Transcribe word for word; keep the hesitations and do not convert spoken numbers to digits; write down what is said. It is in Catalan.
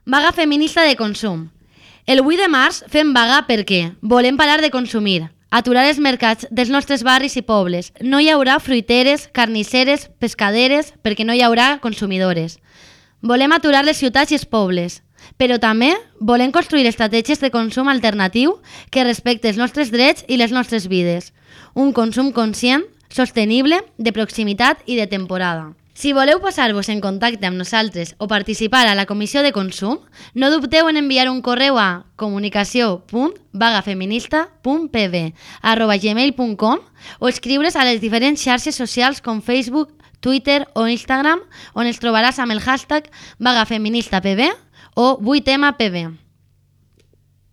Vaga feminista de consum. El vuit de març fem vaga perquè volem parar de consumir, aturar els mercats dels nostres barris i pobles. No hi haurà fruiteres, carnisseres, pescaderes, perquè no hi haurà consumidores. Volem aturar les ciutats i els pobles, però també volem construir estratègies de consum alternatiu que respecte els nostres drets i les nostres vides. Un consum conscient, sostenible, de proximitat i de temporada. Si voleu posar-vos en contacte amb nosaltres o participar a la comissió de consum, no dubteu en enviar un correu a comunicació punt vagafeminista punt p b arroba gmail punt com o escriure's a les diferents xarxes socials com Facebook, Twitter o Instagram, on els trobaràs amb el hashtag vagafeministapb o vuit ema pe be.